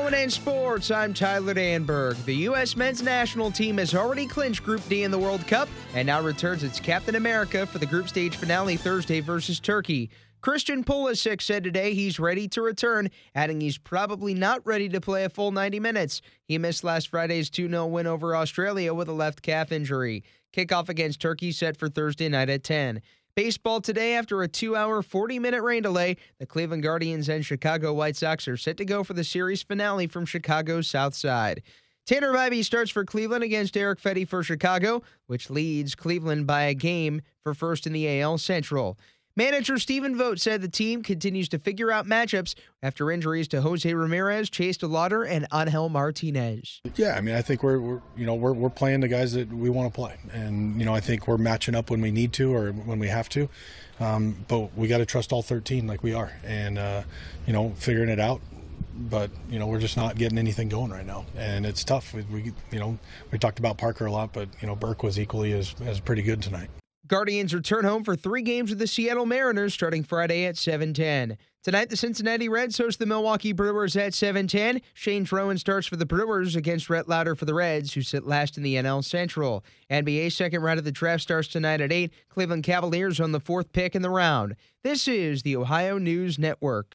KONN Sports, I'm Tyler Danberg. The U.S. men's national team has already clinched Group D in the World Cup and now returns its Captain America for the group stage finale Thursday versus Turkey. Christian Pulisic said today he's ready to return, adding he's probably not ready to play a full 90 minutes. He missed last Friday's 2-0 win over Australia with a left calf injury. Kickoff against Turkey set for Thursday night at 10. Baseball today after a 2-hour, 40-minute rain delay. The Cleveland Guardians and Chicago White Sox are set to go for the series finale from Chicago's South Side. Tanner Bibee starts for Cleveland against Erick Fedde for Chicago, which leads Cleveland by a game for first in the AL Central. Manager Stephen Vogt said the team continues to figure out matchups after injuries to Jose Ramirez, Chase DeLauder, and Angel Martinez. Yeah, I mean, I think we're playing the guys that we want to play, and I think we're matching up when we need to or when we have to. But we got to trust all 13 like we are, and figuring it out. But we're just not getting anything going right now, and it's tough. We talked about Parker a lot, but Burke was equally as pretty good tonight. Guardians return home for 3 games with the Seattle Mariners starting Friday at 7:10. Tonight, the Cincinnati Reds host the Milwaukee Brewers at 7:10. Shane Trowan starts for the Brewers against Rhett Lauder for the Reds, who sit last in the NL Central. NBA second round of the draft starts tonight at 8. Cleveland Cavaliers on the 4th pick in the round. This is the Ohio News Network.